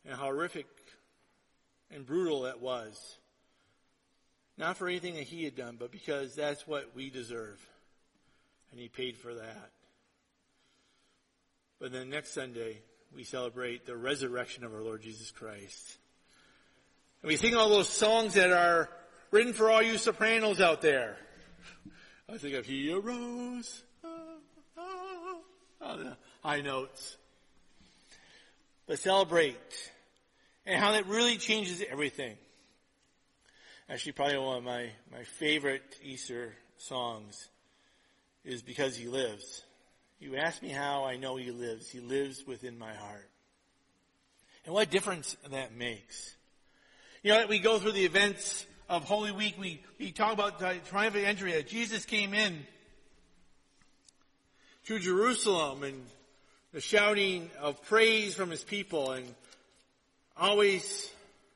and how horrific and brutal it was. Not for anything that he had done, but because that's what we deserve. And he paid for that. But then next Sunday, we celebrate the resurrection of our Lord Jesus Christ. And we sing all those songs that are written for all you sopranos out there. I think of He arose. The high notes. But celebrate. And how that really changes everything. Actually, probably one of my favorite Easter songs is Because He Lives. You ask me how I know He lives. He lives within my heart. And what difference that makes. You know, we go through the events of Holy Week. We talk about the triumphant entry that Jesus came in to Jerusalem and the shouting of praise from His people, and always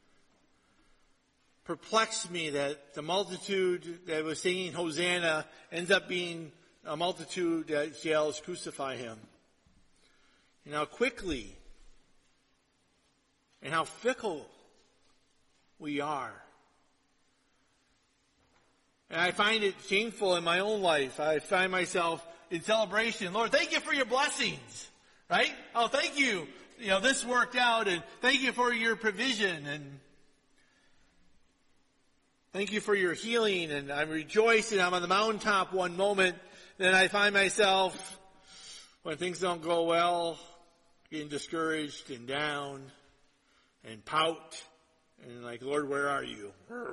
perplexed me that the multitude that was singing Hosanna ends up being a multitude that yells, crucify Him. And how quickly and how fickle we are. And I find it shameful in my own life. I find myself in celebration. Lord, thank you for your blessings. Right? Oh, thank you. You know, this worked out, and thank you for your provision, and thank you for your healing, and I'm rejoicing. I'm on the mountaintop one moment, then I find myself, when things don't go well, getting discouraged and down and pout and like, Lord, where are you?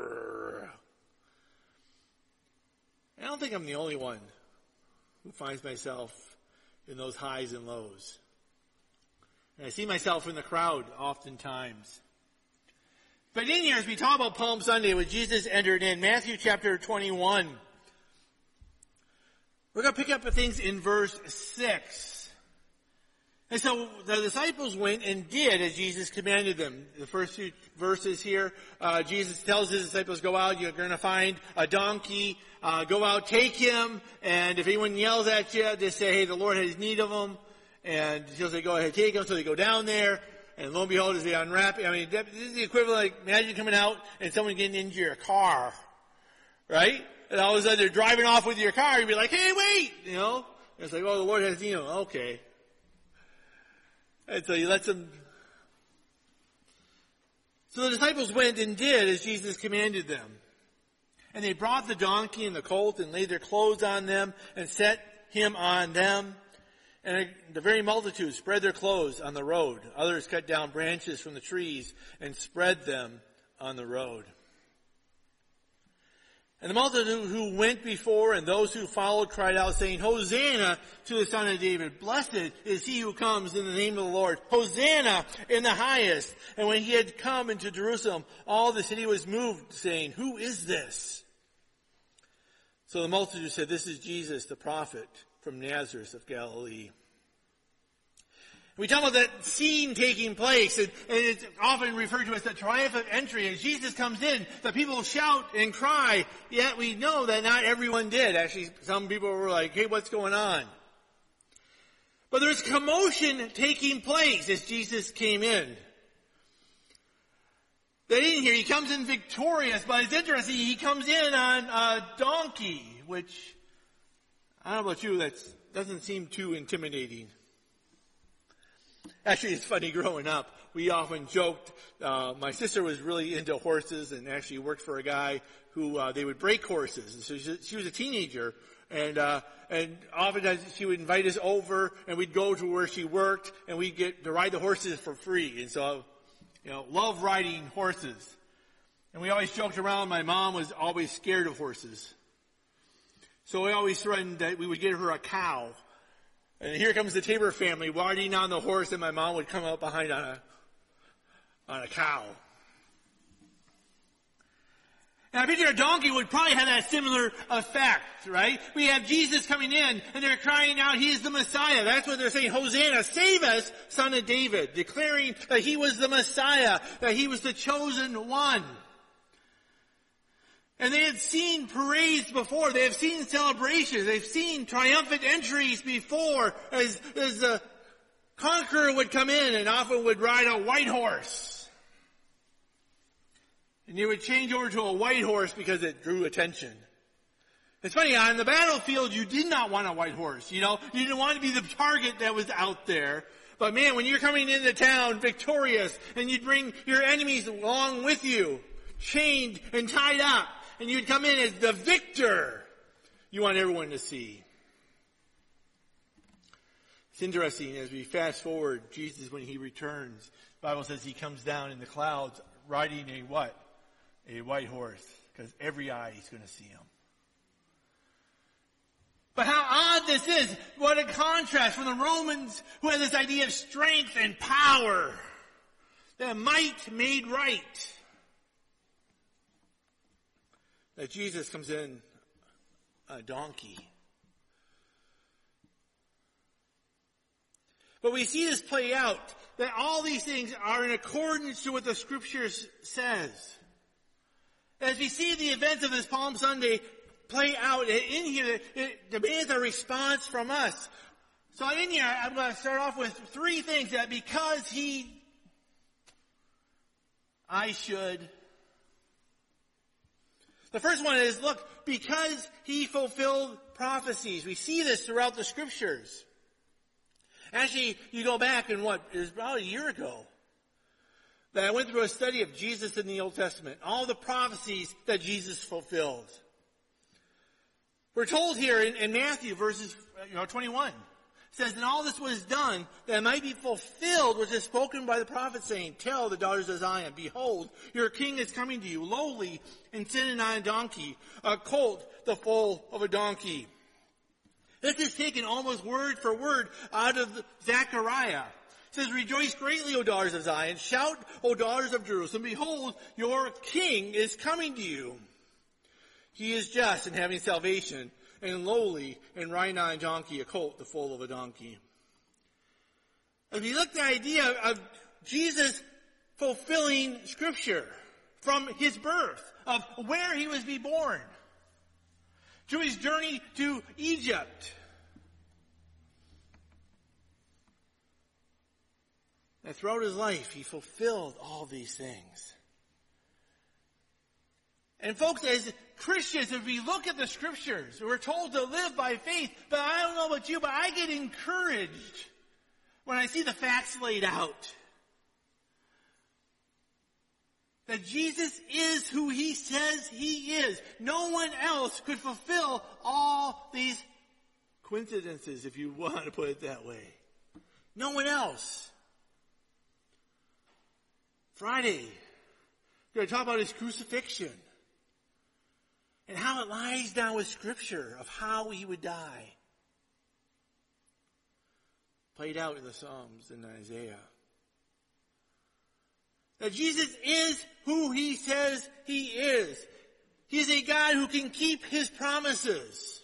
I don't think I'm the only one who finds myself in those highs and lows. And I see myself in the crowd oftentimes. But in here, as we talk about Palm Sunday, when Jesus entered in, Matthew chapter 21, we're going to pick up the things in verse 6. And so the disciples went and did as Jesus commanded them. The first few verses here, Jesus tells his disciples, go out, you're going to find a donkey, go out, take him, and if anyone yells at you, just say, hey, the Lord has need of him. And he'll say, go ahead, take him. So they go down there, and lo and behold, as they unwrap it, I mean, this is the equivalent, like, imagine coming out and someone getting into your car, right? And all of a sudden they're driving off with your car, you'd be like, hey, wait, you know? And it's like, oh, the Lord has need of him. Okay. And so he lets them. So the disciples went and did as Jesus commanded them. And they brought the donkey and the colt and laid their clothes on them and set him on them. And the very multitude spread their clothes on the road. Others cut down branches from the trees and spread them on the road. And the multitude who went before and those who followed cried out, saying, Hosanna to the Son of David. Blessed is he who comes in the name of the Lord. Hosanna in the highest. And when he had come into Jerusalem, all the city was moved, saying, who is this? So the multitude said, this is Jesus, the prophet from Nazareth of Galilee. We talk about that scene taking place, and it's often referred to as the triumphant entry. As Jesus comes in, the people shout and cry, yet we know that not everyone did. Actually, some people were like, hey, what's going on? But there's commotion taking place as Jesus came in. They didn't hear, he comes in victorious, but it's interesting, he comes in on a donkey, which, I don't know about you, that doesn't seem too intimidating. Actually, it's funny, growing up, we often joked, my sister was really into horses and actually worked for a guy who, they would break horses. And so she was a teenager, and oftentimes she would invite us over and we'd go to where she worked and we'd get to ride the horses for free. And so, you know, love riding horses. And we always joked around, my mom was always scared of horses. So we always threatened that we would get her a cow. And here comes the Tabor family riding on the horse, and my mom would come up behind on a cow. And I picture a donkey would probably have that similar effect, right? We have Jesus coming in, and they're crying out, he is the Messiah. That's what they're saying. Hosanna, save us, Son of David. Declaring that he was the Messiah, that he was the chosen one. And they had seen parades before. They have seen celebrations. They've seen triumphant entries before as the conqueror would come in and often would ride a white horse. And you would change over to a white horse because it drew attention. It's funny, on the battlefield, you did not want a white horse, you know? You didn't want to be the target that was out there. But man, when you're coming into town victorious, and you'd bring your enemies along with you, chained and tied up, and you'd come in as the victor, you want everyone to see. It's interesting, as we fast forward, Jesus, when he returns, the Bible says he comes down in the clouds riding a what? A white horse, because every eye is going to see him. But how odd this is. What a contrast from the Romans who had this idea of strength and power. That might made right. That Jesus comes in a donkey. But we see this play out, that all these things are in accordance to what the Scripture says. As we see the events of this Palm Sunday play out in here, it demands a response from us. So in here, I'm going to start off with three things that because I should. The first one is, look, because he fulfilled prophecies. We see this throughout the Scriptures. Actually, you go back and it was about a year ago that I went through a study of Jesus in the Old Testament. All the prophecies that Jesus fulfilled. We're told here in Matthew verses 21. It says, and all this was done that it might be fulfilled which is spoken by the prophet saying, tell the daughters of Zion, behold, your king is coming to you, lowly and sitting on a donkey, a colt, the foal of a donkey. This is taken almost word for word out of Zechariah. It says, rejoice greatly, O daughters of Zion. Shout, O daughters of Jerusalem. Behold, your king is coming to you. He is just and having salvation, and lowly, and riding on a donkey, a colt, the foal of a donkey. As we look at the idea of Jesus fulfilling Scripture from his birth, of where he was to be born, to his journey to Egypt, and throughout his life, he fulfilled all these things. And folks, as Christians, if we look at the Scriptures, we're told to live by faith, but I don't know about you, but I get encouraged when I see the facts laid out. That Jesus is who he says he is. No one else could fulfill all these coincidences, if you want to put it that way. No one else. Friday, we're going to talk about his crucifixion. And how it lies down with Scripture of how he would die. Played out in the Psalms and Isaiah. That Jesus is who he says he is. He is a God who can keep his promises.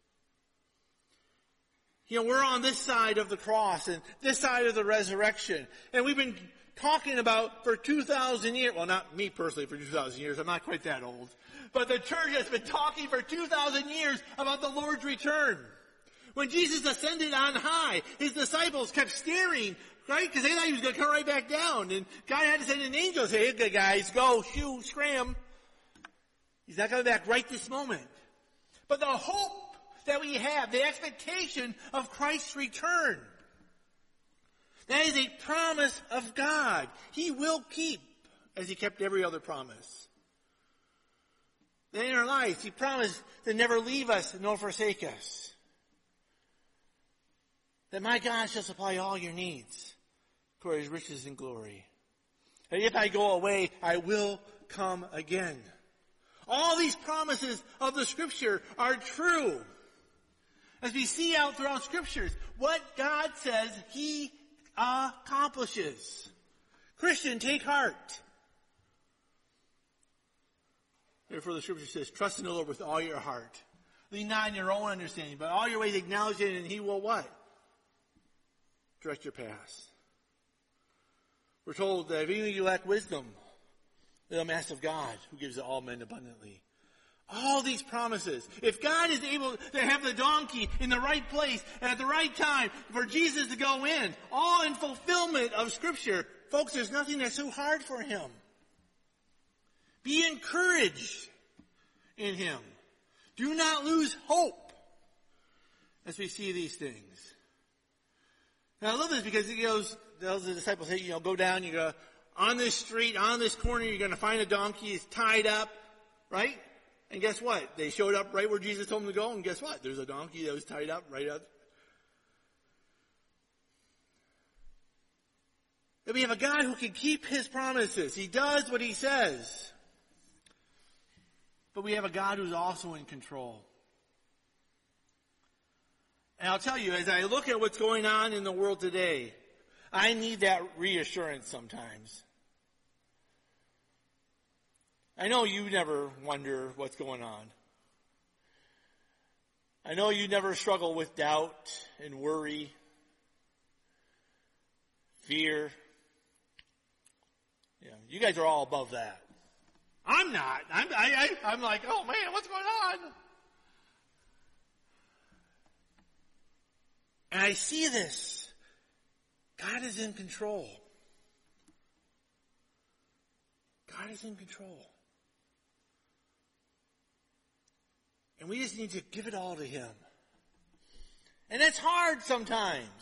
You know, we're on this side of the cross and this side of the resurrection. And we've been talking about for 2,000 years, well, not me personally for 2,000 years, I'm not quite that old, but the church has been talking for 2,000 years about the Lord's return. When Jesus ascended on high, his disciples kept staring, right? Because they thought he was going to come right back down. And God had to send an angel and say, hey guys, go, shoo, scram. He's not coming back right this moment. But the hope that we have, the expectation of Christ's return, that is a promise of God. He will keep, as he kept every other promise. That in our lives, he promised to never leave us nor forsake us. That my God shall supply all your needs for his riches and glory. And if I go away, I will come again. All these promises of the Scripture are true. As we see out throughout Scriptures, what God says, he accomplishes. Christian, take heart. Therefore the Scripture says, trust in the Lord with all your heart. Lean not on your own understanding, but all your ways acknowledge it, and he will what? Direct your paths. We're told that if any of you lack wisdom, the master of God, who gives to all men abundantly. All these promises. If God is able to have the donkey in the right place and at the right time for Jesus to go in, all in fulfillment of Scripture, folks, there's nothing that's too hard for him. Be encouraged in him. Do not lose hope as we see these things. Now I love this because he goes, tells the disciples, hey, go down, you go on this street, on this corner, you're going to find a donkey. It's tied up, right? And guess what? They showed up right where Jesus told them to go, and guess what? There's a donkey that was tied up right up. And we have a God who can keep his promises. He does what he says. But we have a God who's also in control. And I'll tell you, as I look at what's going on in the world today, I need that reassurance sometimes. I know you never wonder what's going on. I know you never struggle with doubt and worry, fear. You guys are all above that. I'm not. I'm like, oh man, what's going on? And I see this. God is in control. God is in control. And we just need to give it all to him. And that's hard sometimes.